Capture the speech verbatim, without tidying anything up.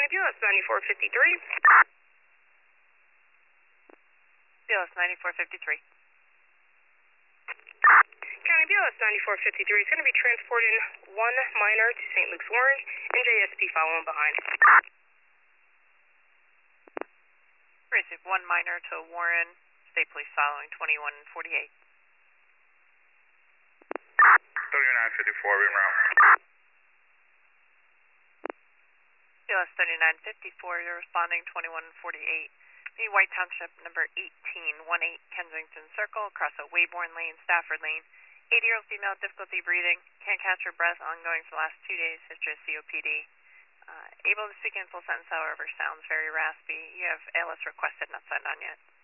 B L S ninety-four fifty-three. B L S ninety-four fifty-three. County B L S ninety-four fifty-three is going to be transporting one minor to Saint Luke's Warren, and J S P following behind. Receive one minor to Warren, State Police following twenty-one forty-eight. thirty-nine fifty-four, read route. B L S thirty-nine fifty-four, you're responding twenty-one forty-eight. The White Township number eighteen eighteen Kensington Circle, across a Wayborn Lane, Stafford Lane. eighty-year-old female, difficulty breathing, can't catch her breath, ongoing for the last two days, history of C O P D. Uh, able to speak in full sentence, however, sounds very raspy. You have A L S requested, not signed on yet.